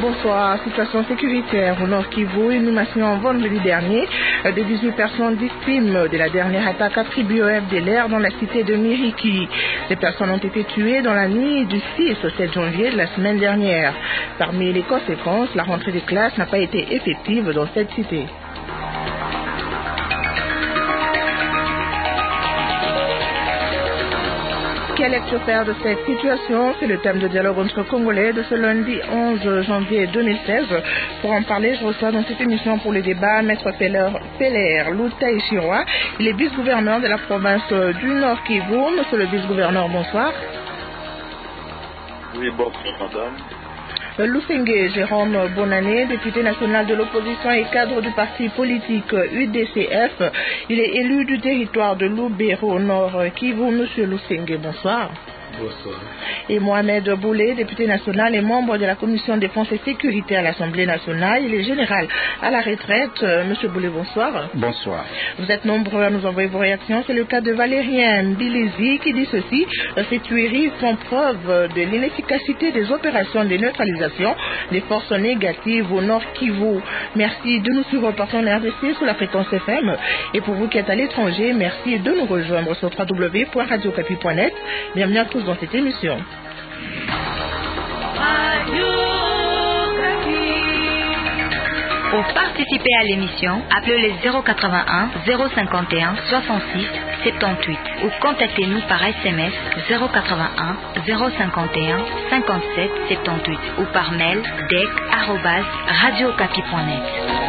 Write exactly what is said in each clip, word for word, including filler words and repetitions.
Bonsoir. Situation sécuritaire au Nord Kivu, inhumation vendredi dernier de dix-huit personnes victimes de la dernière attaque attribuée au F D L R dans la cité de Miriki. Ces personnes ont été tuées dans la nuit du six au sept janvier de la semaine dernière. Parmi les conséquences, la rentrée des classes n'a pas été effective dans cette cité. Quel est le faire de cette situation? C'est le thème de dialogue entre Congolais de ce lundi onze janvier deux mille seize. Pour en parler, je reçois dans cette émission pour le débat Maître Peller Lutaïchiroa. Il est vice-gouverneur de la province du Nord Kivu. Monsieur le vice-gouverneur, bonsoir. Oui, bonsoir, madame. Lusenge Jérôme Bonanné, député national de l'opposition et cadre du parti politique U D C F. Il est élu du territoire de Lubero Nord Kivu. Monsieur Lusenge, bonsoir. Bonsoir. Et Mohamed Boulé, député national et membre de la commission défense et sécurité à l'Assemblée nationale. Il est général à la retraite. Monsieur Boulé, bonsoir. Bonsoir. Vous êtes nombreux à nous envoyer vos réactions. C'est le cas de Valérien Mbilezi qui dit ceci. Ces tueries font preuve de l'inefficacité des opérations de neutralisation des forces négatives au Nord Kivu. Merci de nous suivre partout en R D C sous la fréquence F M. Et pour vous qui êtes à l'étranger, merci de nous rejoindre sur w w w point radio capi point net. Bienvenue à tous dans cette émission. Pour participer à l'émission, appelez les zéro quatre-vingt-un zéro cinquante et un soixante-six soixante-dix-huit ou contactez-nous par S M S zéro quatre-vingt-un zéro cinquante et un cinquante-sept soixante-dix-huit ou par mail dec arobase radio capi point net.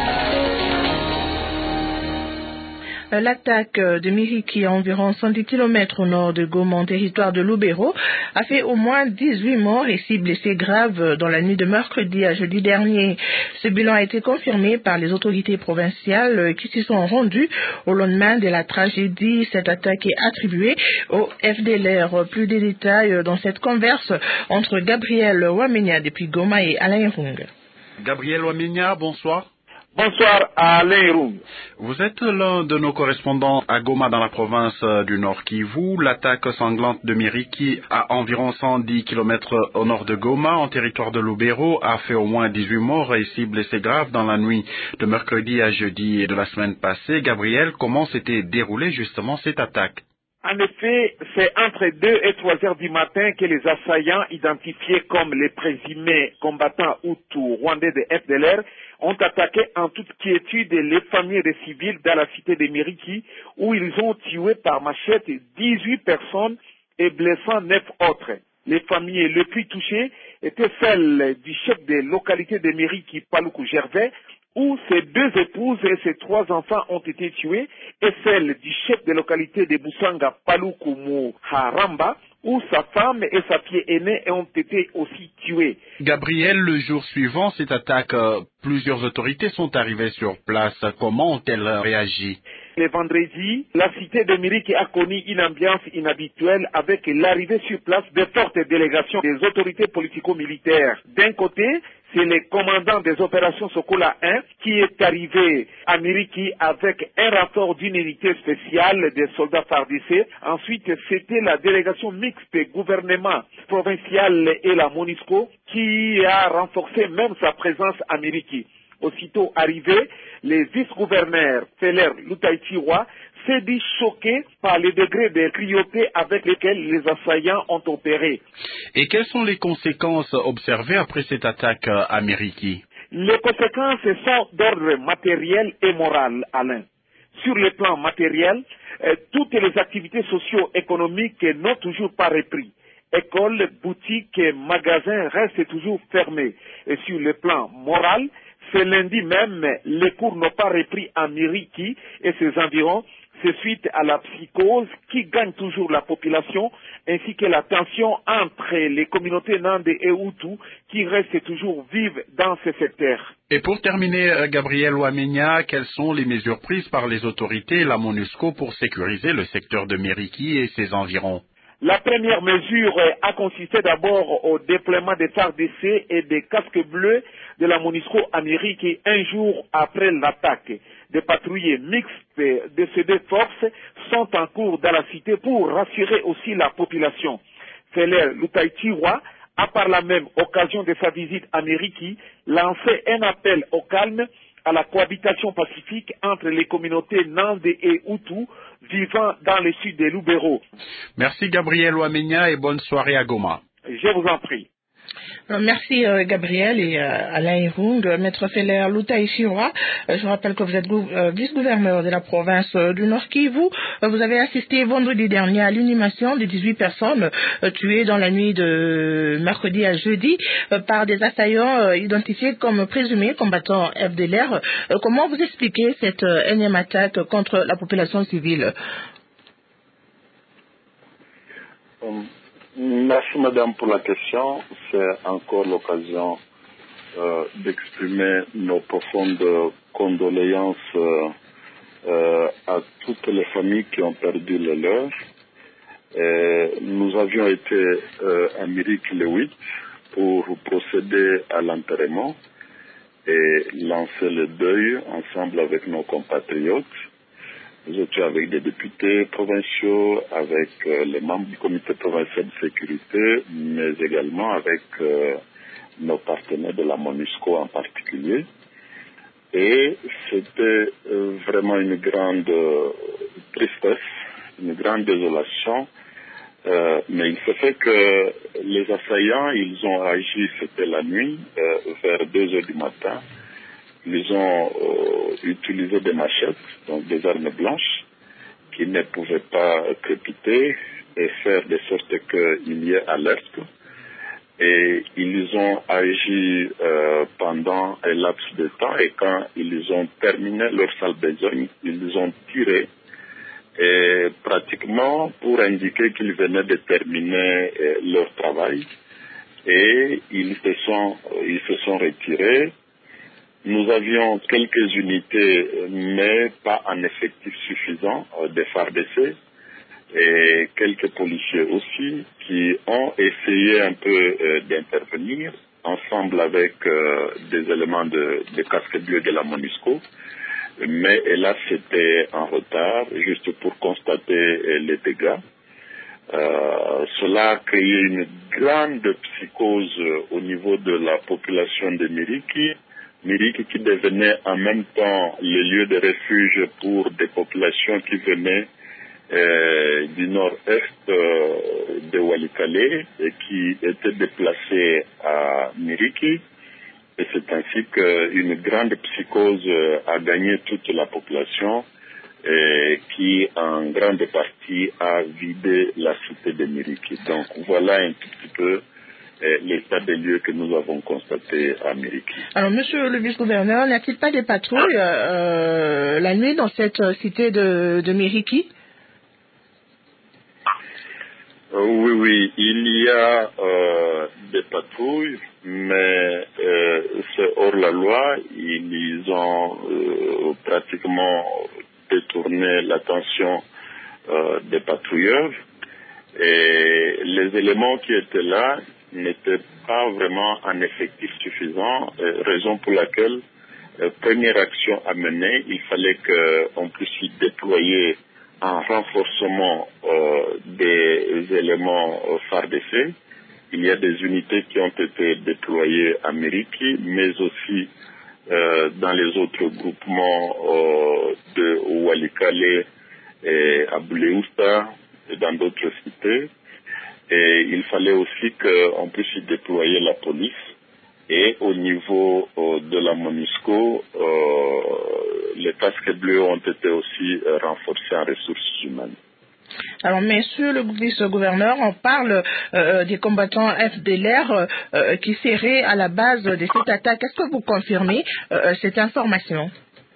L'attaque de Miriki, à environ cent dix kilomètres au nord de Goma, en territoire de Lubero, a fait au moins dix-huit morts et six blessés graves dans la nuit de mercredi à jeudi dernier. Ce bilan a été confirmé par les autorités provinciales qui s'y sont rendues au lendemain de la tragédie. Cette attaque est attribuée au F D L R. Plus de détails dans cette converse entre Gabriel Wamenya depuis Goma et Alain Rung. Gabriel Wamenya, bonsoir. Bonsoir à Alain Rung. Vous êtes l'un de nos correspondants à Goma dans la province du Nord Kivu. L'attaque sanglante de Miriki à environ cent dix kilomètres au nord de Goma, en territoire de Lubero, a fait au moins dix-huit morts et six blessés graves dans la nuit de mercredi à jeudi de la semaine passée. Gabriel, comment s'était déroulée justement cette attaque? En effet, c'est entre deux et trois heures du matin que les assaillants, identifiés comme les présumés combattants Hutus rwandais de F D L R, ont attaqué en toute quiétude les familles des civils dans la cité de Miriki, où ils ont tué par machette dix-huit personnes et blessant neuf autres. Les familles les plus touchées étaient celles du chef de localité de Miriki, Paluku Gervais, où ses deux épouses et ses trois enfants ont été tués, et celle du chef de localité de Busanga, Paluku Muharamba, où sa femme et sa fille aînée ont été aussi tuées. Gabriel, le jour suivant cette attaque, euh, plusieurs autorités sont arrivées sur place. Comment ont-elles réagi? Le vendredi, la cité de Miriki a connu une ambiance inhabituelle avec l'arrivée sur place de fortes délégations des autorités politico-militaires. D'un côté, c'est le commandant des opérations Sokola un qui est arrivé à Miriki avec un rapport d'une unité spéciale des soldats F A R D C. Ensuite, c'était la délégation mixte gouvernement provincial et la MONUSCO qui a renforcé même sa présence à Miriki. Aussitôt arrivé, le vice-gouverneur Peller Lutaïchiroa s'est dit choqué par le degré de cruauté avec lesquels les assaillants ont opéré. Et quelles sont les conséquences observées après cette attaque à Miriki? Les conséquences sont d'ordre matériel et moral, Alain. Sur le plan matériel, euh, toutes les activités socio-économiques n'ont toujours pas repris. Écoles, boutiques, magasins restent toujours fermés. Et sur le plan moral, ce lundi même, les cours n'ont pas repris à Miriki et ses environs. C'est suite à la psychose qui gagne toujours la population, ainsi que la tension entre les communautés Nande et Hutu qui restent toujours vives dans ces secteurs. Et pour terminer, Gabriel Wamenya, quelles sont les mesures prises par les autorités et la MONUSCO pour sécuriser le secteur de Miriki et ses environs? La première mesure a consisté d'abord au déploiement des F A R D C et des casques bleus de la MONUSCO à Miriki un jour après l'attaque. Des patrouilles mixtes de ces deux forces sont en cours dans la cité pour rassurer aussi la population. Peller Lutaïchiroa a par la même occasion de sa visite à Miriki lancé un appel au calme à la cohabitation pacifique entre les communautés Nande et Hutu vivant dans le sud de Lubero. Merci Gabriel Ouamenya et bonne soirée à Goma. Je vous en prie. Merci euh, Gabriel et euh, Alain Irung, Maître Feller Luta Ishiwa. Euh, je rappelle que vous êtes euh, vice-gouverneur de la province euh, du Nord Kivu. Euh, vous avez assisté vendredi dernier à l'inhumation de dix-huit personnes euh, tuées dans la nuit de mercredi à jeudi euh, par des assaillants euh, identifiés comme présumés combattants F D L R. Euh, comment vous expliquez cette euh, énième attaque contre la population civile? um. Merci madame pour la question. C'est encore l'occasion euh, d'exprimer nos profondes condoléances euh, euh, à toutes les familles qui ont perdu les leurs. Et nous avions été euh, à Miriki le huit pour procéder à l'enterrement et lancer le deuil ensemble avec nos compatriotes. Nous étions avec des députés provinciaux, avec euh, les membres du comité provincial de sécurité, mais également avec euh, nos partenaires de la MONUSCO en particulier. Et c'était euh, vraiment une grande euh, tristesse, une grande désolation. Euh, mais il se fait que les assaillants, ils ont agi, c'était la nuit, euh, vers deux heures du matin. Ils ont euh, utilisé des machettes, donc des armes blanches, qui ne pouvaient pas crépiter et faire de sorte qu'il y ait alerte. Et ils ont agi euh, pendant un laps de temps et quand ils ont terminé leur sale besogne, ils ont tiré et pratiquement pour indiquer qu'ils venaient de terminer euh, leur travail. Et ils se sont, ils se sont retirés. Nous avions quelques unités, mais pas en effectif suffisant, euh, des F A R D C, et quelques policiers aussi, qui ont essayé un peu euh, d'intervenir, ensemble avec euh, des éléments de, de casque bleu de la MONUSCO. Mais là, c'était en retard, juste pour constater euh, les dégâts. Euh, cela a créé une grande psychose euh, au niveau de la population de Miriki. Miriki qui devenait en même temps le lieu de refuge pour des populations qui venaient euh, du nord-est euh, de Walikale et qui étaient déplacées à Miriki. Et c'est ainsi qu'une grande psychose a gagné toute la population et qui en grande partie a vidé la cité de Miriki. Donc voilà un tout petit peu l'état des lieux que nous avons constaté à Miriki. Alors, monsieur le vice-gouverneur, n'y a-t-il pas des patrouilles euh, la nuit dans cette cité de, de Miriki? euh, Oui, oui, il y a euh, des patrouilles, mais euh, c'est hors la loi. Ils ont euh, pratiquement détourné l'attention euh, des patrouilleurs. Et les éléments qui étaient là n'étaient pas vraiment en effectif suffisant, euh, raison pour laquelle, euh, première action à mener, il fallait qu'on puisse y déployer un renforcement euh, des éléments euh, F A R D C. Il y a des unités qui ont été déployées à Miriki, mais aussi euh, dans les autres groupements euh, de Walikale et à Bouleusta et dans d'autres cités. Et il fallait aussi qu'on puisse y déployer la police. Et au niveau euh, de la MONUSCO, euh, les casques bleus ont été aussi euh, renforcés en ressources humaines. Alors, monsieur le vice-gouverneur, on parle euh, des combattants F D L R euh, qui seraient à la base de cette attaque. Est-ce que vous confirmez euh, cette information?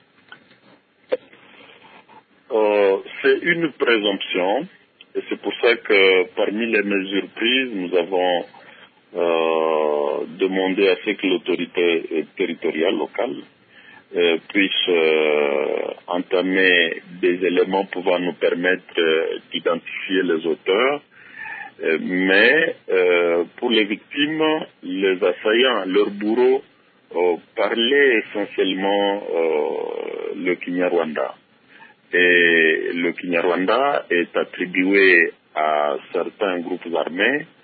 euh, C'est une présomption. Et c'est pour ça que parmi les mesures prises, nous avons euh, demandé à ce que l'autorité territoriale locale euh, puisse euh, entamer des éléments pouvant nous permettre euh, d'identifier les auteurs. Euh, mais euh, pour les victimes, les assaillants, leurs bourreaux euh, parlaient essentiellement euh, le Kinyarwanda. Et le Kinyarwanda est attribué à certains groupes armés,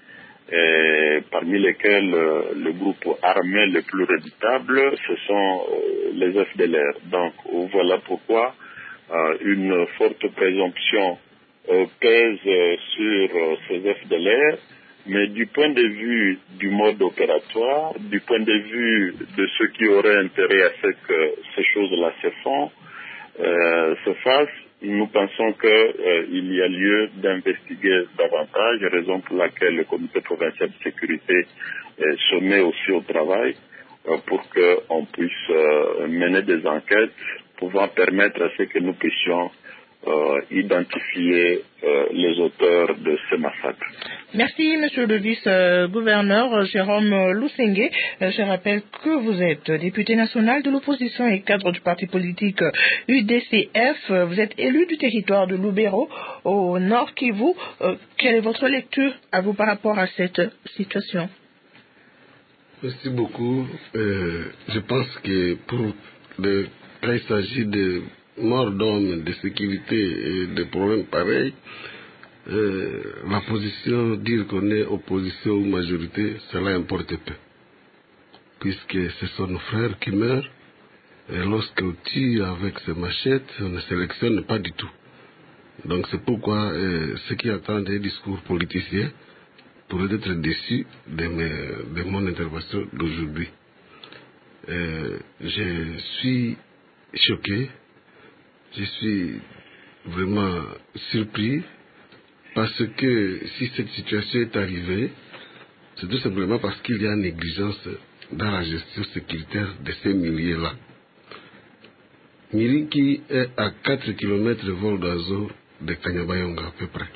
et parmi lesquels euh, le groupe armé le plus redoutable, ce sont euh, les F D L R. Donc voilà pourquoi euh, une forte présomption euh, pèse euh, sur euh, ces F D L R, mais du point de vue du mode opératoire, du point de vue de ceux qui auraient intérêt à ce que ces choses-là se font, euh, se fassent, nous pensons qu'il euh, y a lieu d'investiguer davantage, raison pour laquelle le comité provincial de sécurité euh, se met aussi au travail euh, pour qu'on puisse euh, mener des enquêtes pouvant permettre à ce que nous puissions euh, identifier euh, les auteurs de ce massacre. Merci, monsieur le vice-gouverneur Jérôme Lusenge. Je rappelle que vous êtes député national de l'opposition et cadre du parti politique U D C F. Vous êtes élu du territoire de Lubero au Nord Kivu. Quelle est votre lecture à vous par rapport à cette situation? Merci beaucoup. Euh, je pense que pour le, quand il s'agit de morts d'hommes, de sécurité et de problèmes pareils, euh, la position, dire qu'on est opposition ou majorité, cela importe peu. Puisque ce sont nos frères qui meurent, et lorsqu'on tire avec ces machettes, on ne sélectionne pas du tout. Donc c'est pourquoi euh, ceux qui attendent des discours politiciens pourraient être déçus de, mes, de mon intervention d'aujourd'hui. Euh, je suis choqué, je suis vraiment surpris parce que si cette situation est arrivée, c'est tout simplement parce qu'il y a une négligence dans la gestion sécuritaire de ces milliers-là. Miriki est à quatre kilomètres de vol d'oiseau de Kanyabayonga à peu près.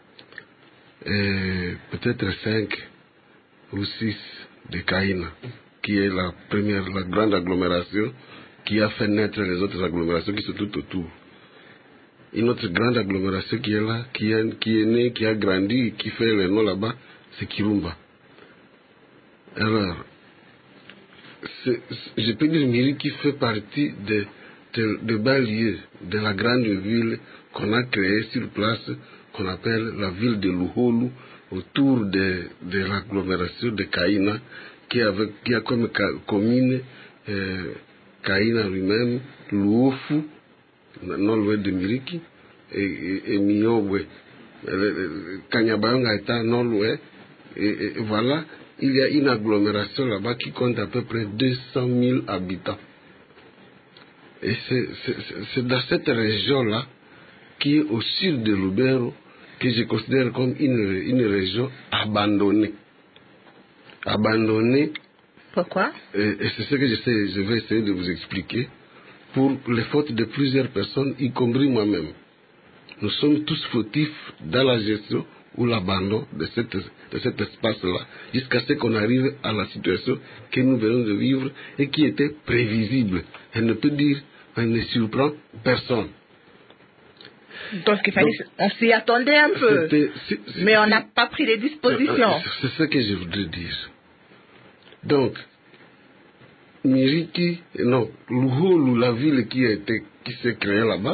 Et peut-être cinq ou six de Kaina, qui est la première, la grande agglomération qui a fait naître les autres agglomérations qui sont tout autour. Une autre grande agglomération qui est là, qui est, qui est née, qui a grandi, qui fait le nom là-bas, c'est Kirumba. Alors, c'est, je peux dire Miri qui fait partie de, de, de banlieue de la grande ville qu'on a créée sur place, qu'on appelle la ville de Luholu, autour de, de l'agglomération de Kaina, qui, avec, qui a comme commune euh, Kaina lui-même, Luofu, non loin de Miriki, et, et, et Miobwe. Kanyabayonga est non loin, et, et voilà, il y a une agglomération là-bas qui compte à peu près deux cent mille habitants. Et c'est, c'est, c'est dans cette région-là, qui est au sud de Lubero, que je considère comme une, une région abandonnée. Abandonnée. Pourquoi? Et, et c'est ce que j'essaie, je vais essayer de vous expliquer. Pour les fautes de plusieurs personnes, y compris moi-même. Nous sommes tous fautifs dans la gestion ou l'abandon de, cette, de cet espace-là, jusqu'à ce qu'on arrive à la situation que nous venons de vivre et qui était prévisible. Elle ne peut dire, elle ne surprend personne. Donc il fallait, Donc, on s'y attendait un peu, c'est, c'est, mais on n'a pas pris les dispositions. C'est ce que je voudrais dire. Donc, Miriki, non, Luholu, la ville qui a été, qui s'est créée là-bas,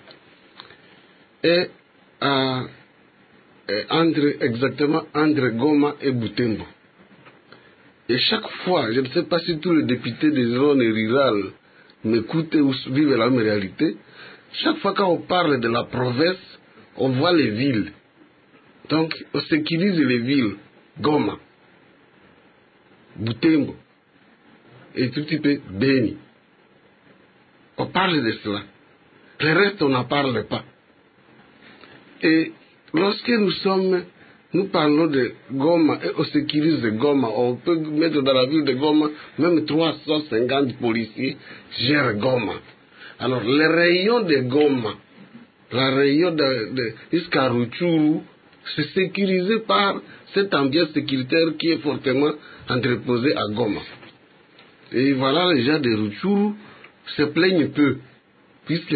est à, est entre, exactement entre Goma et Butembo. Et chaque fois, je ne sais pas si tous les députés des zones rurales m'écoutent ou vivent la même réalité, chaque fois qu'on parle de la province, on voit les villes. Donc, on sécurise les villes, Goma, Butembo, et tout petit peu Beni. On parle de cela. Le reste, on n'en parle pas. Et lorsque nous sommes, nous parlons de Goma et on sécurise de Goma, on peut mettre dans la ville de Goma, même trois cent cinquante policiers gèrent Goma. Alors, les rayons de Goma, la rayon de, de jusqu'à Rutshuru, c'est sécurisé par cette ambiance sécuritaire qui est fortement entreposée à Goma. Et voilà, les gens de Rutshuru se plaignent peu, puisque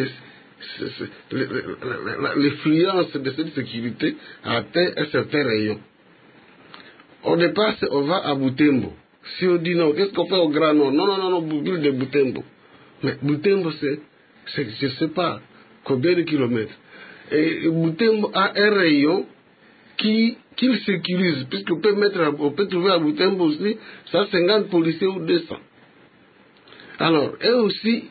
l'influence de cette sécurité a atteint un certain rayon. On dépasse, on va à Butembo. Si on dit non, qu'est-ce qu'on fait au Grand Nord? Non, non, non, non, ville de Butembo. Mais Butembo, c'est, c'est je ne sais pas combien de kilomètres. Et Butembo a un rayon qui qu'il sécurise, puisqu'on peut mettre, on peut trouver à Butembo aussi cent cinquante policiers ou deux cents. Alors, et aussi,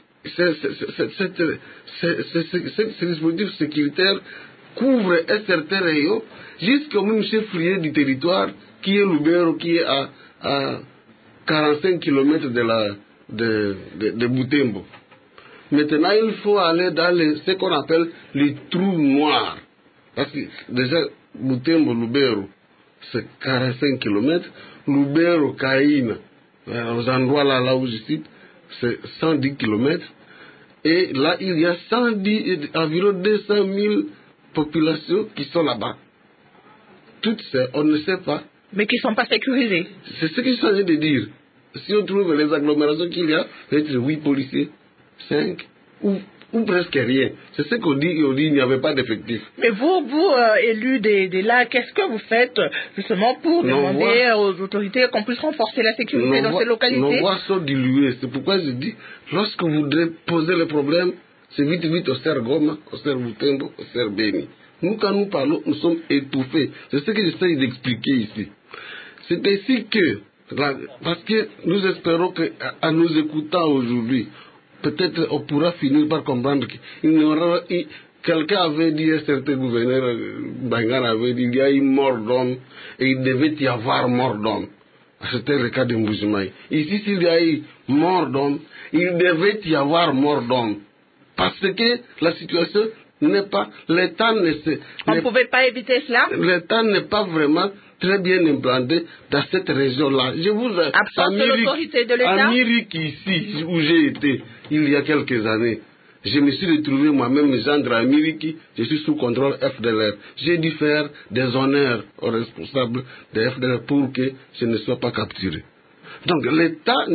ce dispositif sécuritaire couvre un certain rayon jusqu'au même chef-lieu du territoire qui est Lubero, qui est à, à quarante-cinq kilomètres de, la, de, de, de Butembo. Maintenant, il faut aller dans les, ce qu'on appelle les trous noirs. Parce que déjà, Butembo, Lubero, c'est quarante-cinq kilomètres. Lubero, Caïna, aux endroits là, là où je cite, c'est cent dix kilomètres. Et là, il y a cent dix, environ deux cent mille populations qui sont là-bas. Toutes ces, on ne sait pas. Mais qui ne sont pas sécurisées. C'est ce que je suis en train de dire. Si on trouve les agglomérations qu'il y a, peut-être huit policiers, cinq, ou, ou presque rien. C'est ce qu'on dit, on dit qu'il n'y avait pas d'effectif. Mais vous, vous, euh, élus des, des lacs, qu'est-ce que vous faites justement pour nos demander voix, aux autorités qu'on puisse renforcer la sécurité dans voix, ces localités? Nos voix sont diluées. C'est pourquoi je dis, lorsque vous voudrez poser le problème, c'est vite, vite au Ser Goma, au Ser Butembo, au Ser Beni. Nous, quand nous parlons, nous sommes étouffés. C'est ce que j'essaie d'expliquer ici. C'est ainsi que, parce que nous espérons qu'en nous écoutant aujourd'hui, peut-être on pourra finir par comprendre qu'il n'y aura... Quelqu'un avait dit, un certain gouverneur, Bangan avait dit, il y a eu mort d'homme et il devait y avoir mort d'homme. C'était le cas de Mboujimaï. Ici, s'il y a eu mort d'homme, il devait y avoir mort d'homme. Parce que la situation n'est pas... L'État ne se... On ne pouvait pas éviter cela? L'État n'est pas vraiment très bien implanté dans cette région-là. Je vous absence de l'autorité de l'État. À Mirik, ici, où j'ai été, il y a quelques années, je me suis retrouvé moi-même gendre à Miriki, je suis sous contrôle F D L R. J'ai dû faire des honneurs aux responsables de F D L R pour que je ne sois pas capturé. Donc l'État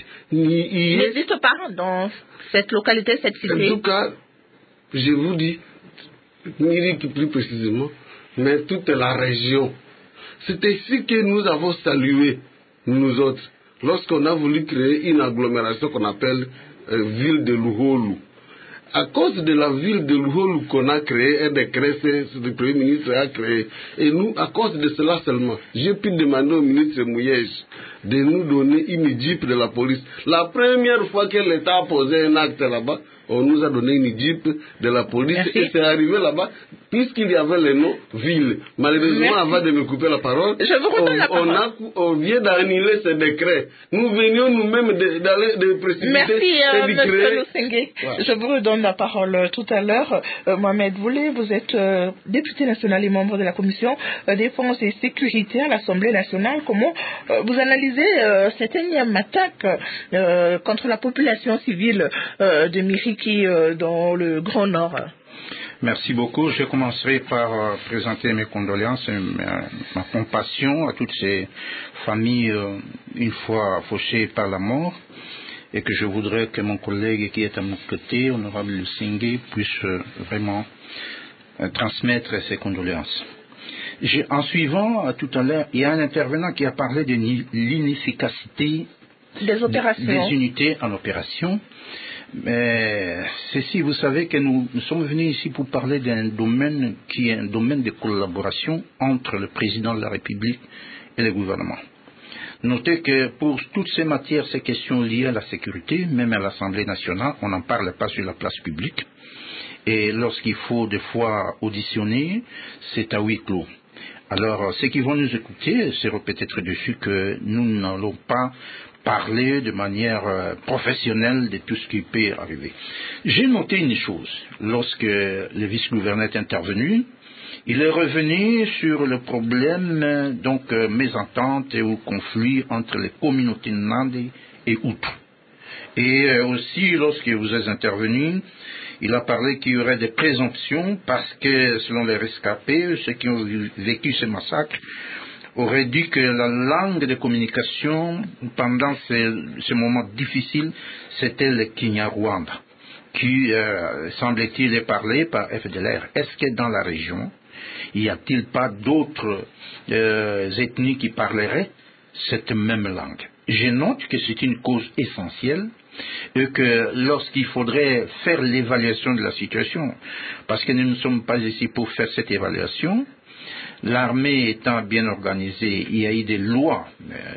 n'existe pas dans cette localité, cette cité. En tout cas, je vous dis, Miriki plus précisément, mais toute la région. C'est ainsi que nous avons salué, nous autres, lorsqu'on a voulu créer une agglomération qu'on appelle euh, ville de Luholu. À cause de la ville de Luholu qu'on a créée, un décret, le Premier ministre a créé. Et nous, à cause de cela seulement, j'ai pu demander au ministre Mouyej de nous donner une jeep de la police. La première fois que l'État a posé un acte là-bas, on nous a donné une jeep de la police. Merci. Et c'est arrivé là-bas, puisqu'il y avait le nom ville. Malheureusement, Merci. Avant de me couper la parole, Je vous on, la parole. On, a, on vient d'annuler ce décret. Nous venions nous-mêmes d'aller de, de précipiter. Merci, euh, et de Monsieur créer... Lusenge. Ouais. Je vous redonne la parole euh, tout à l'heure. Euh, Mohamed Voulé, vous êtes euh, député national et membre de la commission euh, défense et sécurité à l'Assemblée nationale. Comment euh, vous analysez euh, cette énième attaque euh, contre la population civile euh, de Miriki euh, dans le Grand Nord? Merci beaucoup. Je commencerai par euh, présenter mes condoléances et ma, ma compassion à toutes ces familles euh, une fois fauchées par la mort, et que je voudrais que mon collègue qui est à mon côté, honorable Lusenge, puisse euh, vraiment euh, transmettre ses condoléances. J'ai, en suivant euh, tout à l'heure, il y a un intervenant qui a parlé de l'inefficacité des opérations, des, des unités en opération. Mais ceci, vous savez que nous, nous sommes venus ici pour parler d'un domaine qui est un domaine de collaboration entre le président de la République et le gouvernement. Notez que pour toutes ces matières, ces questions liées à la sécurité, même à l'Assemblée nationale, on n'en parle pas sur la place publique. Et lorsqu'il faut des fois auditionner, c'est à huis clos. Alors, ceux qui vont nous écouter seront peut-être dessus que nous n'allons pas parler de manière euh, professionnelle de tout ce qui peut arriver. J'ai noté une chose. Lorsque le vice-gouverneur est intervenu, il est revenu sur le problème, euh, donc, euh, mésentente ou conflit entre les communautés Nandi et Hutu. Et euh, aussi, lorsque vous êtes intervenu, il a parlé qu'il y aurait des présomptions parce que, selon les rescapés, ceux qui ont vécu ce massacre, aurait dit que la langue de communication pendant ce, ce moment difficile, c'était le Kinyarwanda, qui, euh, semble-t-il, est parlé par F D L R. Est-ce que dans la région, y a-t-il pas d'autres euh, ethnies qui parleraient cette même langue? Je note que c'est une cause essentielle et que lorsqu'il faudrait faire l'évaluation de la situation, parce que nous ne sommes pas ici pour faire cette évaluation, L'armée étant bien organisée, il y a eu des lois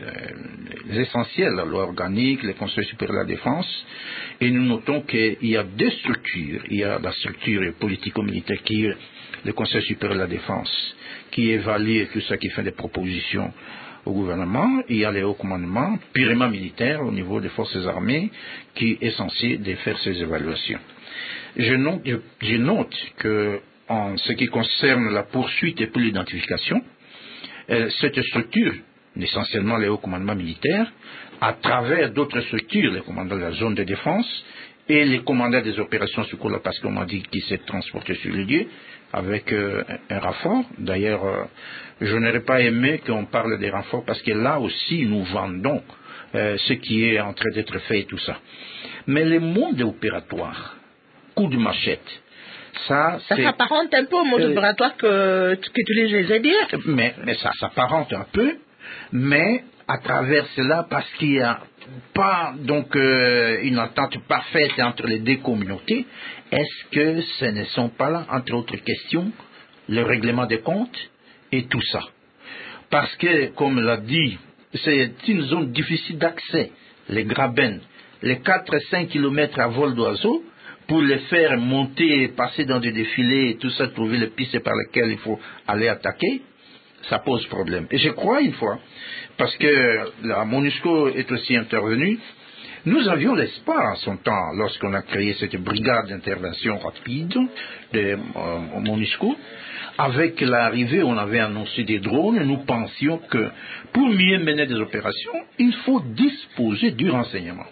euh, essentielles, la loi organique, le Conseil supérieur de la défense, et nous notons qu'il y a deux structures. Il y a la structure politico-militaire qui est le Conseil supérieur de la défense, qui évalue tout ça, qui fait des propositions au gouvernement. Il y a les hauts commandements purement militaires au niveau des forces armées qui est censé de faire ces évaluations. Je note, je, je note que en ce qui concerne la poursuite et pour l'identification, euh, cette structure, essentiellement les hauts commandements militaires, à travers d'autres structures, les commandants de la zone de défense et les commandants des opérations secours, parce qu'on m'a dit qu'ils s'est transporté sur le lieu avec euh, un renfort. D'ailleurs, euh, je n'aurais pas aimé qu'on parle des renforts parce que là aussi nous vendons euh, ce qui est en train d'être fait et tout ça. Mais le monde opératoire, coup de machette, ça, ça s'apparente un peu au mode euh, opératoire que, que tu les as dit. Mais, mais ça s'apparente un peu, mais à travers cela, parce qu'il n'y a pas donc euh, une entente parfaite entre les deux communautés, est-ce que ce ne sont pas là, entre autres questions, le règlement des comptes et tout ça? Parce que, comme l'a dit, c'est une zone difficile d'accès, les grabens, les quatre à cinq kilomètres à vol d'oiseau, pour les faire monter, passer dans des défilés et tout ça, trouver les pistes par lesquelles il faut aller attaquer, ça pose problème. Et je crois une fois, parce que la MONUSCO est aussi intervenue, nous avions l'espoir en son temps, lorsqu'on a créé cette brigade d'intervention rapide de euh, MONUSCO, avec l'arrivée, on avait annoncé des drones, nous pensions que pour mieux mener des opérations, il faut disposer du renseignement.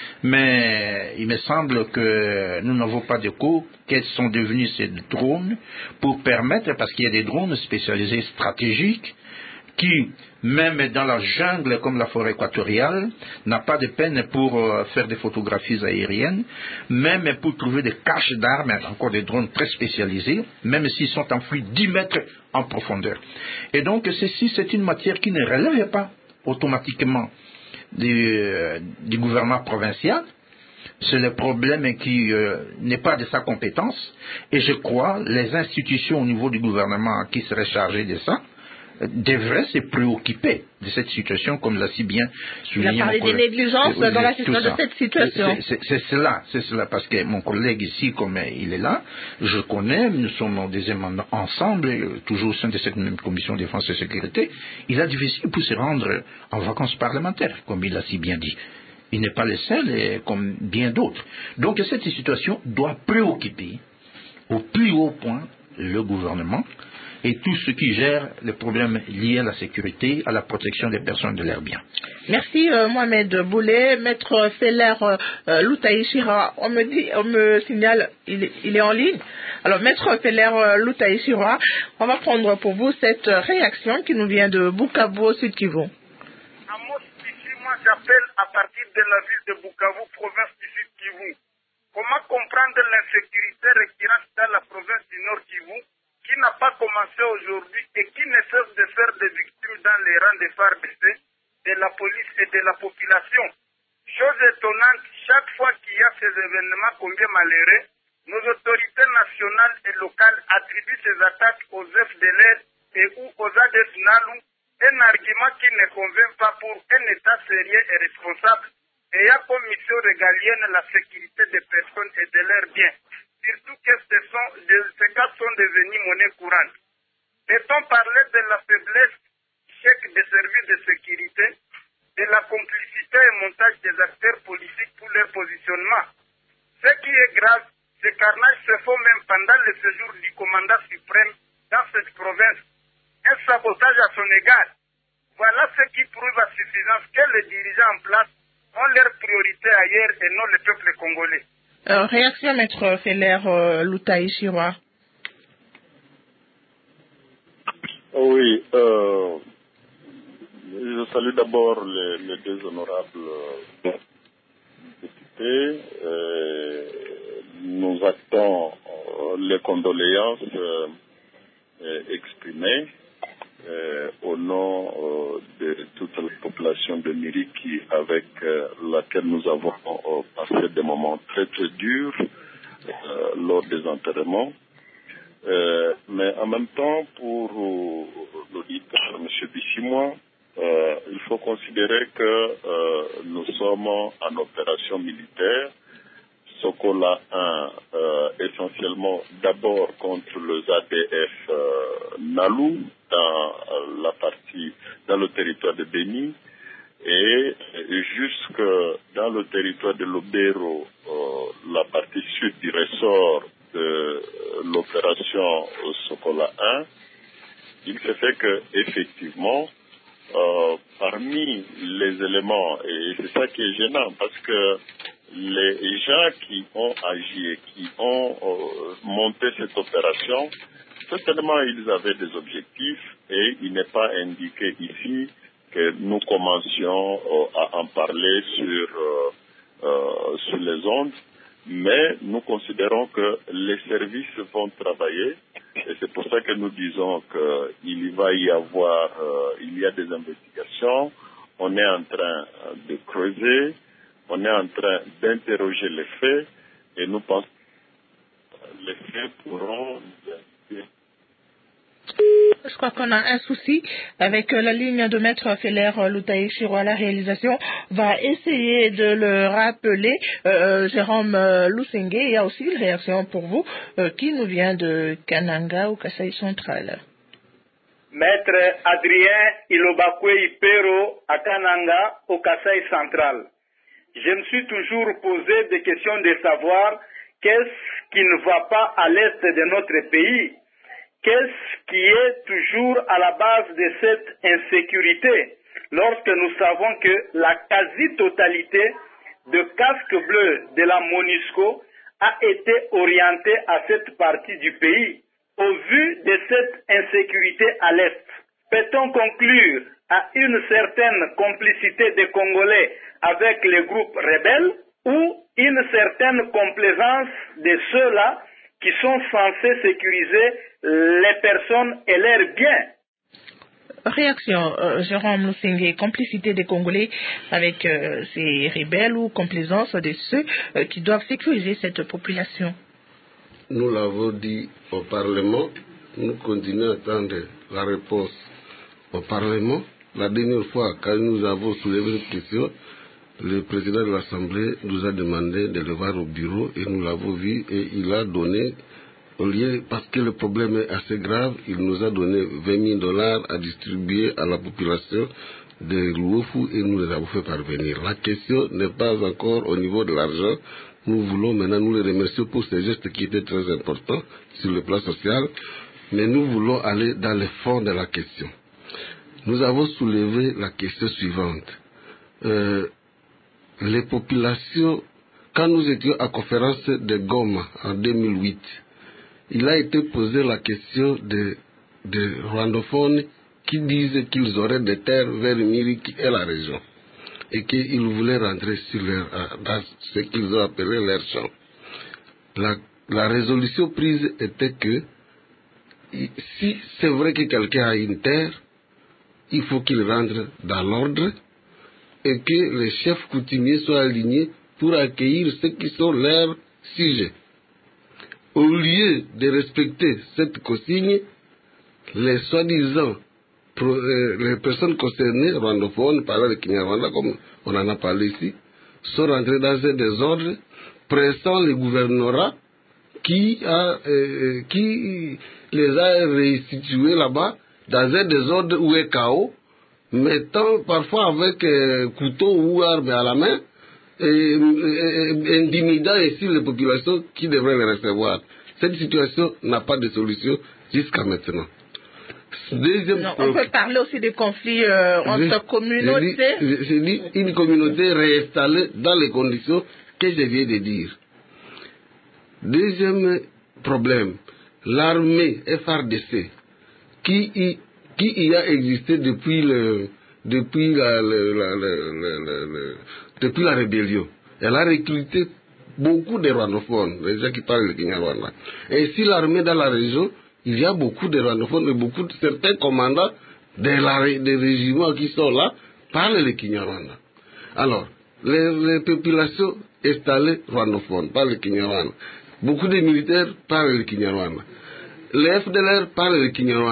Mais il me semble que nous n'avons pas d'écho, quels sont devenus ces drones pour permettre, parce qu'il y a des drones spécialisés stratégiques qui, même dans la jungle comme la forêt équatoriale, n'a pas de peine pour euh, faire des photographies aériennes, même pour trouver des caches d'armes, encore des drones très spécialisés, même s'ils sont enfouis dix mètres en profondeur. Et donc ceci, c'est une matière qui ne relève pas automatiquement du, euh, du gouvernement provincial. C'est le problème qui euh, n'est pas de sa compétence, et je crois les institutions au niveau du gouvernement qui seraient chargées de ça devrait se préoccuper de cette situation, comme l'a si bien souligné. Il a parlé des négligences dans la gestion de cette situation. C'est cela, c'est cela, parce que mon collègue ici, comme il est là, je connais, nous sommes en deuxième mandat ensemble, toujours au sein de cette même commission défense et sécurité, il a difficile pour se rendre en vacances parlementaires, comme il l'a si bien dit. Il n'est pas le seul, comme bien d'autres. Donc cette situation doit préoccuper au plus haut point le gouvernement et tous ceux qui gèrent les problèmes liés à la sécurité, à la protection des personnes et de leurs biens. Merci euh, Mohamed Boulé. Maître Feller euh, Loutaïchira, on me dit, on me signale, il est, il est en ligne. Alors Maître Feller euh, Loutaïchira, on va prendre pour vous cette réaction qui nous vient de Bukavu, Sud Kivu. Moi j'appelle à partir de la ville de Bukavu, province du Sud Kivu. Comment comprendre l'insécurité récurrente dans la province du Nord Kivu, qui n'a pas commencé aujourd'hui et qui ne cesse de faire des victimes dans les rangs des F A R D C, de la police et de la population. Chose étonnante, chaque fois qu'il y a ces événements combien malheureux, nos autorités nationales et locales attribuent ces attaques aux F D L R et ou aux A D F Nalu, un argument qui ne convainc pas pour un État sérieux et responsable ayant comme mission régalienne la sécurité des personnes et de leurs biens. Surtout que ce sont, ces cas sont devenus monnaie courante. Peut-on parler de la faiblesse chèque des services de sécurité, de la complicité et montage des acteurs politiques pour leur positionnement? Ce qui est grave, ces carnages se font même pendant le séjour du commandant suprême dans cette province. Un sabotage à son égard. Voilà ce qui prouve à suffisance que les dirigeants en place ont leurs priorités ailleurs et non le peuple congolais. Euh, réaction, Maître Feller euh, Loutaïchira. Oui, euh, je salue d'abord les, les deux honorables euh, députés. Euh, nous actons euh, les condoléances euh, exprimées euh, au nom euh, de toute la population de Miriki avec euh, laquelle nous avons euh, passé des moments très très durs euh, lors des enterrements. Euh, mais en même temps, pour euh, six mois, euh, il faut considérer que euh, nous sommes en opération militaire. Sokola un, euh, essentiellement d'abord contre le A D F euh, Nalou dans euh, la partie, dans le territoire de Béni, et, et jusque dans le territoire de Lobero, euh, la partie sud du ressort de euh, l'opération Sokola un. Il se fait que effectivement, euh, parmi les éléments, et c'est ça qui est gênant, parce que les gens qui ont agi et qui ont euh, monté cette opération, certainement ils avaient des objectifs et il n'est pas indiqué ici que nous commencions euh, à en parler sur, euh, euh, sur les ondes, mais nous considérons que les services vont travailler et c'est pour ça que nous disons qu'il va y avoir, euh, il y a des investigations, on est en train de creuser, on est en train d'interroger les faits et nous pensons que les faits pourront... Je crois qu'on a un souci avec la ligne de Maître Feller Loutaï Chiro à la réalisation. Va essayer de le rappeler. Euh, Jérôme Lusenge, il y a aussi une réaction pour vous euh, qui nous vient de Kananga au Kasaï central. Maître Adrien Ilobakwe Ipero à Kananga au Kasaï central. Je me suis toujours posé des questions de savoir qu'est-ce qui ne va pas à l'est de notre pays. Qu'est-ce qui est toujours à la base de cette insécurité lorsque nous savons que la quasi-totalité de casques bleus de la MONUSCO a été orientée à cette partie du pays? Au vu de cette insécurité à l'Est, peut-on conclure à une certaine complicité des Congolais avec les groupes rebelles ou une certaine complaisance de ceux-là qui sont censés sécuriser les personnes et leurs biens? Réaction, euh, Jérôme Lusenge, complicité des Congolais avec euh, ces rebelles ou complaisance de ceux euh, qui doivent sécuriser cette population? Nous l'avons dit au Parlement, nous continuons à attendre la réponse au Parlement. La dernière fois, quand nous avons soulevé cette question, le président de l'Assemblée nous a demandé de le voir au bureau et nous l'avons vu et il a donné, au lieu, parce que le problème est assez grave, il nous a donné vingt mille dollars à distribuer à la population de Luofu et nous les avons fait parvenir. La question n'est pas encore au niveau de l'argent. Nous voulons maintenant nous les remercier pour ces gestes qui étaient très importants sur le plan social, mais nous voulons aller dans le fond de la question. Nous avons soulevé la question suivante. Euh, les populations, quand nous étions à la conférence de Goma en deux mille huit, il a été posé la question de, de rwandophones qui disent qu'ils auraient des terres vers Miriki et la région et qu'ils voulaient rentrer sur leur, dans ce qu'ils ont appelé leur champ. La, la résolution prise était que si c'est vrai que quelqu'un a une terre, il faut qu'il rentre dans l'ordre et que les chefs coutumiers soient alignés pour accueillir ceux qui sont leurs sujets. Au lieu de respecter cette consigne, les soi-disant les personnes concernées, rwandophones, parlant de Kinyarwanda, comme on en a parlé ici, sont rentrées dans un désordre, pressant le gouvernorat qui, a, euh, qui les a restitués là-bas dans un désordre où est chaos, mettant parfois avec euh, couteau ou arme à la main, et, et, et intimidant ainsi les populations qui devraient les recevoir. Cette situation n'a pas de solution jusqu'à maintenant. Deuxième non, on peut parler aussi des conflits euh, entre communautés. Je dis une communauté réinstallée dans les conditions que je viens de dire. Deuxième problème, l'armée F R D C qui y, qui y a existé depuis le depuis la, le, la, le, le, le, depuis la rébellion. Elle a recruté beaucoup de rwandophones, les gens qui parlent le Kinyarwanda. Et si l'armée dans la région, il y a beaucoup de rwandophones et beaucoup de certains commandants de la, des régiments qui sont là parlent le Kinyarwanda. Alors, les, les populations installées rwandophones parlent le Kinyarwanda. Beaucoup de militaires parlent le Kinyarwanda. Les F D L R parlent le Kinyarwanda.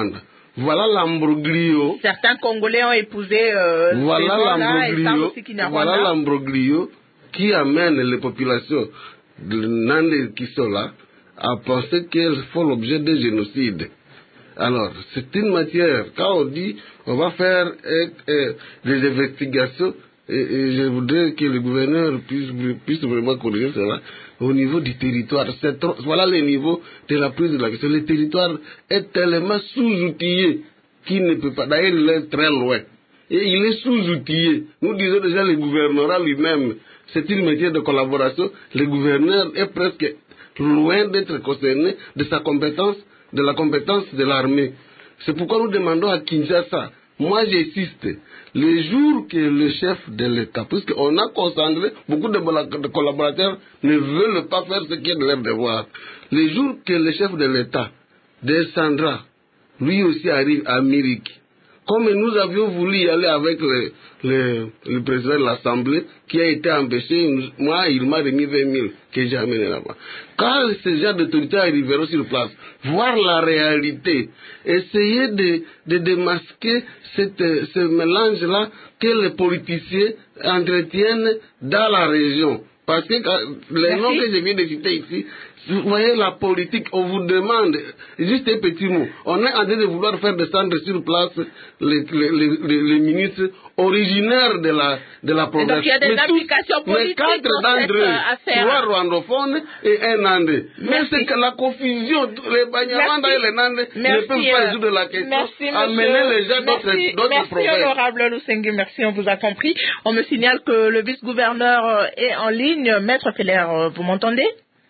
Voilà l'ambroglio. Certains Congolais ont épousé euh, voilà ces gens-là et savent aussi qu'il n'y a Voilà l'ambroglio qui amène les populations de Nandé qui sont là à penser qu'elles font l'objet de génocide. Alors, c'est une matière, quand on dit on va faire euh, euh, des investigations, et, et je voudrais que le gouverneur puisse, puisse vraiment corriger cela au niveau du territoire. Trop, voilà le niveau de la prise de la question. Le territoire est tellement sous-outillé qu'il ne peut pas, d'ailleurs il est très loin. Et il est sous-outillé. Nous disons déjà le gouvernorat lui-même, c'est une matière de collaboration. Le gouverneur est presque loin d'être concerné de sa compétence, de la compétence de l'armée. C'est pourquoi nous demandons à Kinshasa, moi j'insiste, le jour que le chef de l'État, puisqu'on a concentré, beaucoup de, de collaborateurs ne veulent pas faire ce qui est de leur devoir, le jour que le chef de l'État descendra, lui aussi arrive à Amérique, comme nous avions voulu y aller avec le, le, le président de l'Assemblée, qui a été empêché, moi, il m'a remis vingt mille que j'ai amené là-bas. Quand ces gens d'autorité arriveront sur place, voir la réalité, essayer de, de démasquer cette, ce mélange-là que les politiciens entretiennent dans la région. Parce que les noms que je viens de citer ici, vous voyez la politique, on vous demande, juste un petit mot, on est en train de vouloir faire descendre sur place les, les, les, les ministres originaires de la, de la province. Donc il y a des mais implications tous, politiques mais quatre dans cette d'entre eux, affaire. trois rwandophones et un nandais. Mais c'est que la confusion, les Banyarwanda et les nandais ne peuvent pas résoudre la question, merci, amener les gens d'autres, d'autres provinces. Merci honorable Lusenge, merci, on vous a compris. On me signale que le vice-gouverneur est en ligne. Maître Feller, vous m'entendez?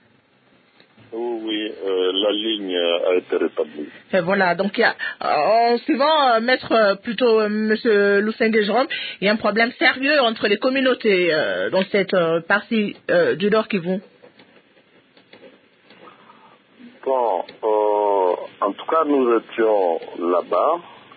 Oui, oui, euh, la ligne a été rétablie. Et voilà, donc il y a, en suivant, euh, maître, euh, plutôt euh, monsieur Lusenge Jérôme, il y a un problème sérieux entre les communautés euh, dans cette euh, partie euh, du Nord Kivu. Bon, euh, en tout cas, nous étions là-bas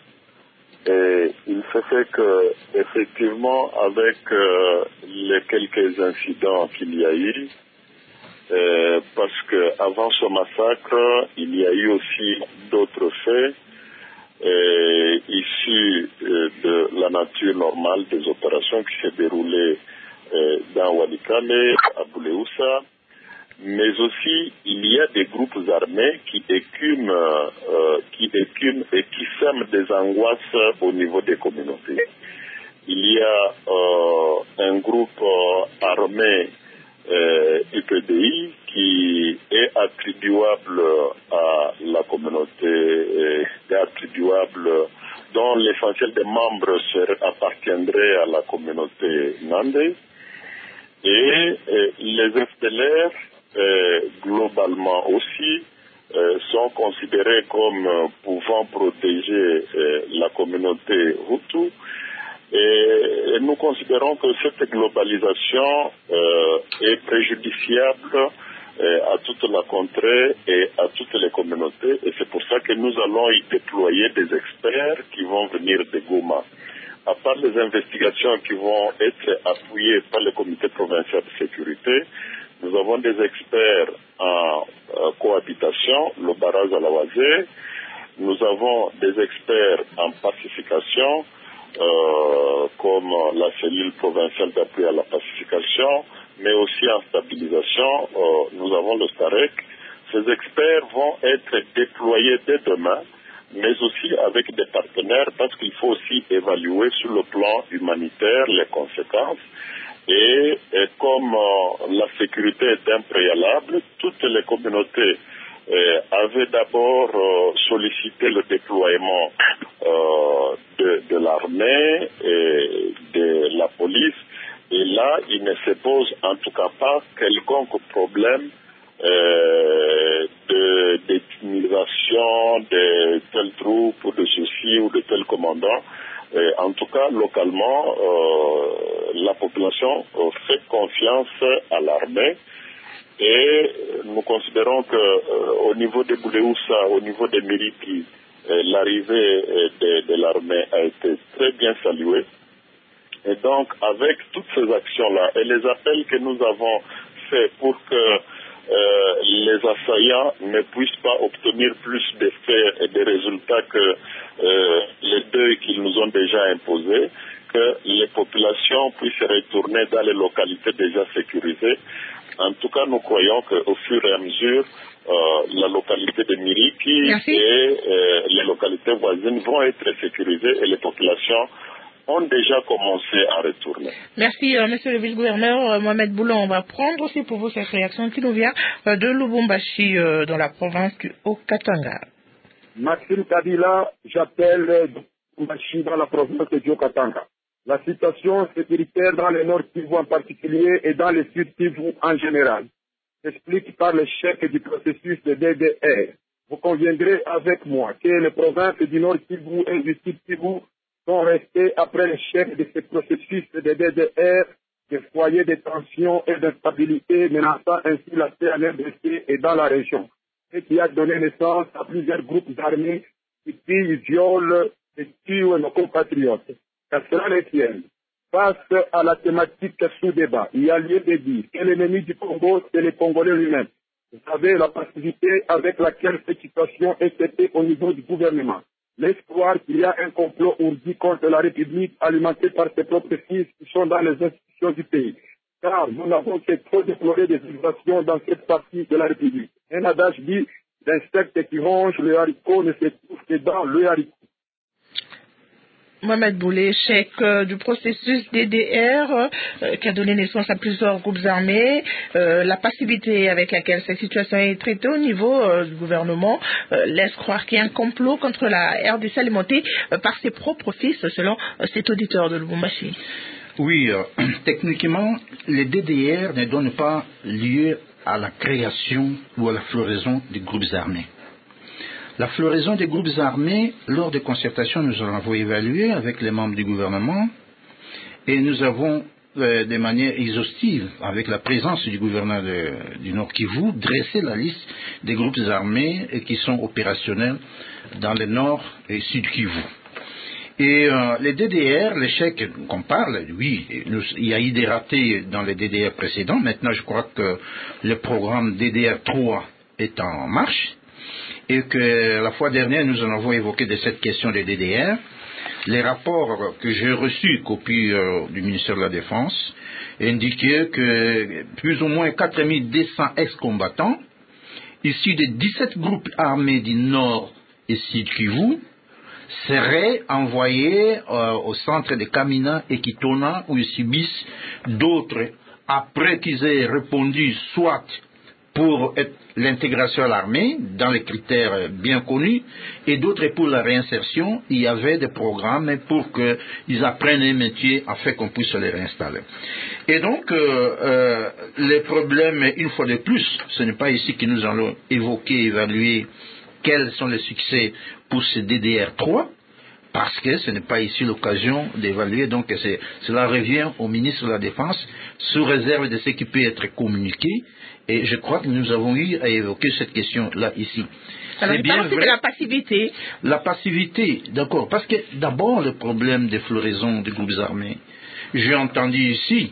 et il se fait que, effectivement, avec euh, les quelques incidents qu'il y a eu, Euh, parce que avant ce massacre, il y a eu aussi d'autres faits euh, issus euh, de la nature normale des opérations qui s'est déroulées euh, dans Walikale, à Boulehoussa, mais aussi il y a des groupes armés qui écument, euh, qui écument et qui sèment des angoisses au niveau des communautés. Il y a euh, un groupe euh, armé Euh, U P D I qui est attribuable à la communauté, est attribuable, dont l'essentiel des membres serait, appartiendrait à la communauté Nandé. Et, et les F D L R, euh, globalement aussi, euh, sont considérés comme euh, pouvant protéger euh, la communauté Hutu. Et nous considérons que cette globalisation euh, est préjudiciable euh, à toute la contrée et à toutes les communautés. Et c'est pour ça que nous allons y déployer des experts qui vont venir de Goma. À part les investigations qui vont être appuyées par le comité provincial de sécurité, nous avons des experts en euh, cohabitation, le barrage à la Wazé. Nous avons des experts en pacification, Euh, comme la cellule provinciale d'appui à la pacification, mais aussi en stabilisation, euh, nous avons le STAREC. Ces experts vont être déployés dès demain, mais aussi avec des partenaires, parce qu'il faut aussi évaluer sur le plan humanitaire les conséquences. Et, et comme euh, la sécurité est impréalable, toutes les communautés Euh, avait d'abord euh, sollicité le déploiement euh, de, de l'armée et de la police. Et là, il ne se pose en tout cas pas quelconque problème euh, de d'utilisation de telles troupes ou de ceci ou de tel commandant. Et en tout cas, localement, euh, la population euh, fait confiance à l'armée. Et nous considérons que euh, au niveau de Boulehoussa, au niveau de Miriki, euh, l'arrivée euh, de, de l'armée a été très bien saluée. Et donc, avec toutes ces actions-là et les appels que nous avons faits pour que euh, les assaillants ne puissent pas obtenir plus d'effets et de résultats que euh, les deuils qu'ils nous ont déjà imposés, que les populations puissent retourner dans les localités déjà sécurisées. En tout cas, nous croyons qu'au fur et à mesure, euh, la localité de Miriki Merci. et euh, les localités voisines vont être sécurisées et les populations ont déjà commencé à retourner. Merci, euh, monsieur le vice-gouverneur euh, Mohamed Boulon. On va prendre aussi pour vous cette réaction qui nous vient euh, de Lubumbashi, euh, dans la province du Haut-Katanga. Maxime Kabila, j'appelle Lubumbashi dans la province du Haut-Katanga. La situation sécuritaire dans le Nord Kivu en particulier et dans le Sud Kivu en général s'explique par l'échec du processus de D D R. Vous conviendrez avec moi que les provinces du Nord Kivu et du Sud Kivu sont restées après l'échec de ce processus de D D R, des foyers de tension et d'instabilité menaçant ainsi la paix en R D C et dans la région, ce qui a donné naissance à plusieurs groupes armés qui pillent, violent et tuent nos compatriotes. Qu'à cela ne tienne, face à la thématique sous débat, il y a lieu de dire que l'ennemi du Congo, c'est le Congolais lui-même. Vous savez, la passivité avec laquelle cette situation est traitée au niveau du gouvernement. L'espoir qu'il y a un complot ourdi contre la République alimenté par ses propres fils qui sont dans les institutions du pays. Car nous n'avons que trop déploré des invasions dans cette partie de la République. Un adage dit, l'insecte qui ronge le haricot ne se trouve que dans le haricot. Mohamed Boulé, échec euh, du processus D D R euh, qui a donné naissance à plusieurs groupes armés, euh, la passivité avec laquelle cette situation est traitée au niveau euh, du gouvernement euh, laisse croire qu'il y a un complot contre la R D C alimentée euh, par ses propres fils, selon euh, cet auditeur de Lubumbashi. Oui, euh, techniquement, les D D R ne donnent pas lieu à la création ou à la floraison des groupes armés. La floraison des groupes armés, lors des concertations, nous avons évalué avec les membres du gouvernement et nous avons, euh, de manière exhaustive, avec la présence du gouverneur de, du Nord Kivu, dressé la liste des groupes armés qui sont opérationnels dans le Nord et Sud Kivu. Et euh, les D D R, l'échec qu'on parle, oui, nous, il y a eu des ratés dans les D D R précédents. Maintenant, je crois que le programme D D R trois est en marche. Et que la fois dernière, nous en avons évoqué de cette question des D D R. Les rapports que j'ai reçus, copie euh, du ministère de la Défense, indiquaient que plus ou moins quatre mille deux cents ex-combattants, issus de dix-sept groupes armés du Nord et Sud Kivu, seraient envoyés euh, au centre de Kamina et Kitona, où ils subissent d'autres, après qu'ils aient répondu soit pour l'intégration à l'armée, dans les critères bien connus, et d'autres pour la réinsertion. Il y avait des programmes pour qu'ils apprennent un métier afin qu'on puisse les réinstaller. Et donc, euh, euh, les problèmes, une fois de plus, ce n'est pas ici que nous allons évoquer, évaluer quels sont les succès pour ce D D R trois, parce que ce n'est pas ici l'occasion d'évaluer. Donc, cela revient au ministre de la Défense, sous réserve de ce qui peut être communiqué. Et je crois que nous avons eu à évoquer cette question-là ici. C'est bien vrai. La passivité. La passivité, d'accord. Parce que d'abord, le problème des floraisons des groupes armés. J'ai entendu ici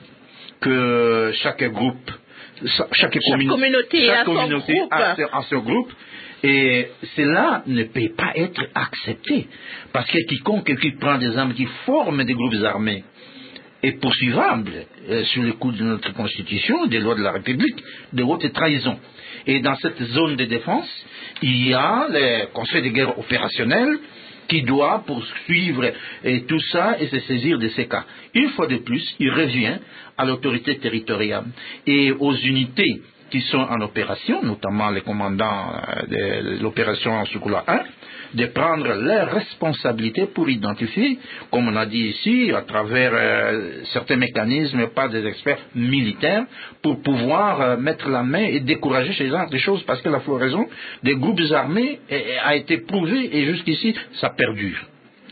que chaque groupe, chaque, chaque communauté, chaque a, communauté son a, a son groupe. Et cela ne peut pas être accepté. Parce que quiconque qui prend des armes, qui forme des groupes armés, est poursuivable euh, sur le coup de notre Constitution, des lois de la République, de haute trahison. Et dans cette zone de défense, il y a le Conseil de guerre opérationnel qui doit poursuivre et tout ça et se saisir de ces cas. Une fois de plus, il revient à l'autorité territoriale et aux unités qui sont en opération, notamment les commandants de l'opération Soukoula un, de prendre leurs responsabilités pour identifier, comme on a dit ici, à travers euh, certains mécanismes par des experts militaires, pour pouvoir euh, mettre la main et décourager ce genre de choses, parce que la floraison des groupes armés a été prouvée et jusqu'ici, ça perdure.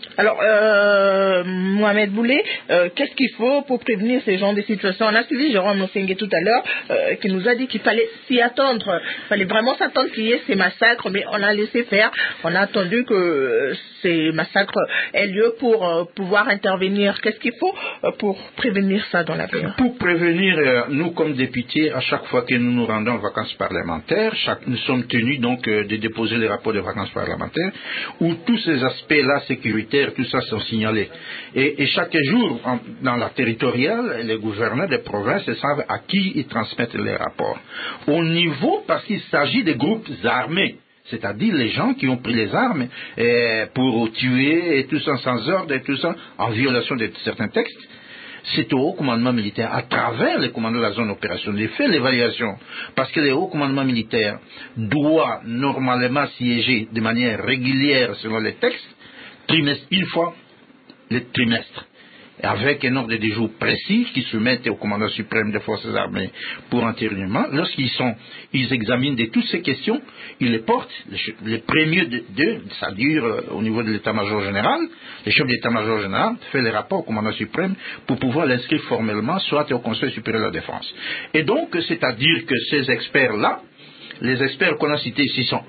Alors, euh, Mohamed Boulé, euh, qu'est-ce qu'il faut pour prévenir ces genres de situations? On a suivi Jérôme Nosenge tout à l'heure, euh, qui nous a dit qu'il fallait s'y attendre. Il fallait vraiment s'attendre qu'il y ait ces massacres, mais on a laissé faire. On a attendu que euh, ces massacres aient lieu pour euh, pouvoir intervenir. Qu'est-ce qu'il faut euh, pour prévenir ça dans l'avenir? Pour prévenir, euh, nous comme députés, à chaque fois que nous nous rendons aux vacances parlementaires, chaque, nous sommes tenus donc euh, de déposer les rapports de vacances parlementaires, où tous ces aspects-là sécuritaires, tout ça sont signalés. Et, et chaque jour, en, dans la territoriale, les gouverneurs des provinces savent à qui ils transmettent les rapports. Au niveau, parce qu'il s'agit des groupes armés, c'est-à-dire les gens qui ont pris les armes eh, pour tuer et tout ça sans ordre et tout ça, en violation de certains textes, c'est au haut commandement militaire, à travers les commandants de la zone opérationnelle, fait l'évaluation. Parce que le haut commandement militaire doit normalement siéger de manière régulière selon les textes, trimestre, une fois le trimestre, avec un ordre de jours précis qui se mettent au commandant suprême des forces armées pour antérieurement. Lorsqu'ils sont, ils examinent de toutes ces questions, ils les portent, les premiers d'eux, ça dure euh, au niveau de l'état-major général, le chef de l'état-major général fait les rapports au commandant suprême pour pouvoir l'inscrire formellement, soit au Conseil supérieur de la défense. Et donc, c'est-à-dire que ces experts-là, les experts qu'on a cités ici sont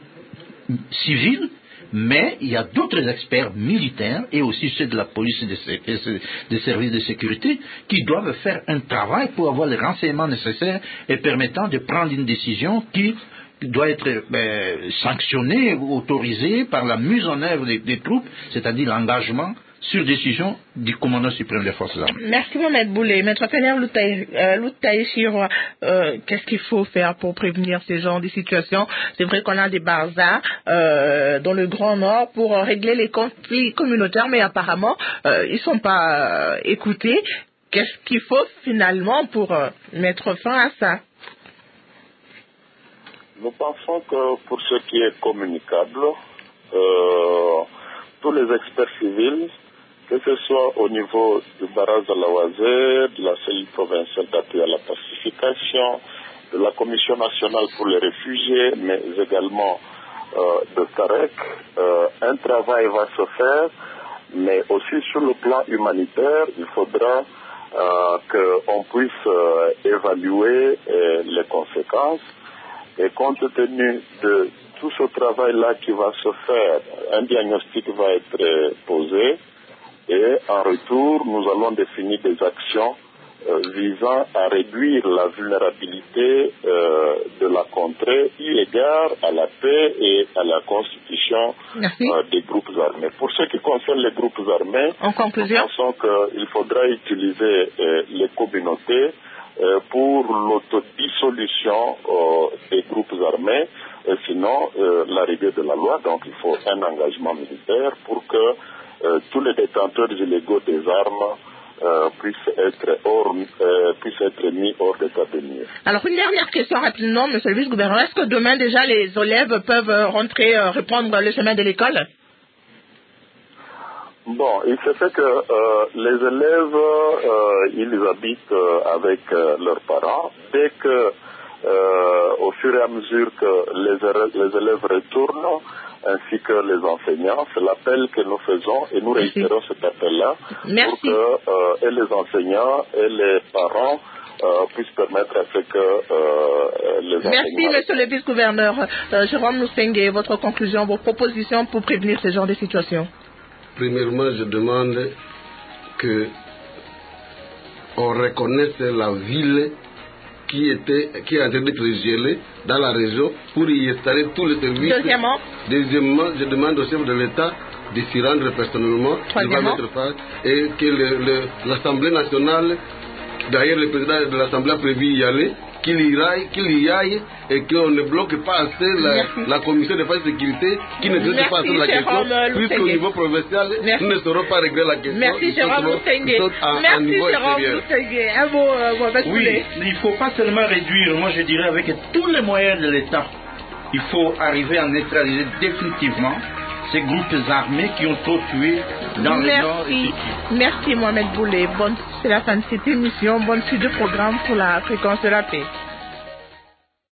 civils, mais il y a d'autres experts militaires et aussi ceux de la police et des services de sécurité qui doivent faire un travail pour avoir les renseignements nécessaires et permettant de prendre une décision qui doit être euh, sanctionnée ou autorisée par la mise en œuvre des, des troupes, c'est-à-dire l'engagement sur décision du commandant suprême des forces armées. Merci Mohamed Boulé. Maître Fener Loutaï Chirois, euh, qu'est-ce qu'il faut faire pour prévenir ces genres de situations? C'est vrai qu'on a des barzas euh, dans le Grand Nord pour régler les conflits communautaires, mais apparemment, euh, ils ne sont pas euh, écoutés. Qu'est-ce qu'il faut finalement pour euh, mettre fin à ça? Nous pensons que pour ce qui est communicable, euh, tous les experts civils, que ce soit au niveau du barrage de la Oiselle, de la cellule provinciale d'appui à la pacification, de la Commission nationale pour les réfugiés, mais également euh, de Tarek, euh, un travail va se faire, mais aussi sur le plan humanitaire, il faudra euh, qu'on puisse euh, évaluer euh, les conséquences. Et compte tenu de tout ce travail-là qui va se faire, un diagnostic va être posé et en retour, nous allons définir des actions euh, visant à réduire la vulnérabilité euh, de la contrée eu égard à la paix et à la constitution euh, des groupes armés. Pour ce qui concerne les groupes armés, en conclusion, nous pensons qu'il faudra utiliser euh, les communautés euh, pour l'autodissolution euh, des groupes armés. Et sinon, euh, l'arrivée de la loi, donc il faut un engagement militaire pour que euh, tous les détenteurs illégaux des armes euh, puissent, être hors, euh, puissent être mis hors d'état de nuire. Alors, une dernière question rapidement, monsieur le vice-gouverneur. Est-ce que demain déjà les élèves peuvent rentrer, euh, reprendre le chemin de l'école? Bon, il se fait que euh, les élèves, euh, ils habitent euh, avec euh, leurs parents. Dès que Euh, au fur et à mesure que les, les élèves retournent, ainsi que les enseignants, c'est l'appel que nous faisons et nous réitérons cet appel-là pour que euh, et les enseignants et les parents euh, puissent permettre à ce que euh, les Merci, enseignants... monsieur le vice-gouverneur. Euh, Jérôme Nosenge, votre conclusion, vos propositions pour prévenir ce genre de situation? Premièrement, je demande que on reconnaisse la ville qui était qui est en train d'être gelé dans la région pour y installer tous les services. Deuxièmement, Deuxièmement, je demande au chef de l'État de s'y rendre personnellement, de va mettre face, et que le, le, l'Assemblée nationale, d'ailleurs le président de l'Assemblée a prévu y aller, qu'il y aille, qu'il y aille et qu'on ne bloque pas assez la, la commission de défense et sécurité qui ne traite pas assez la question, puisqu'au niveau provincial, Merci. nous ne saurons pas régler la question. Merci Jérôme Nosenge. Merci Jérôme Nosenge. Un mot, euh, oui, il ne faut pas seulement réduire, moi je dirais avec tous les moyens de l'État, il faut arriver à neutraliser définitivement ces groupes armés qui ont trop tué dans Merci. le nord et Merci Mohamed Boulé. Bonne, c'est la fin de cette émission. Bonne suite de programme pour la fréquence de la paix.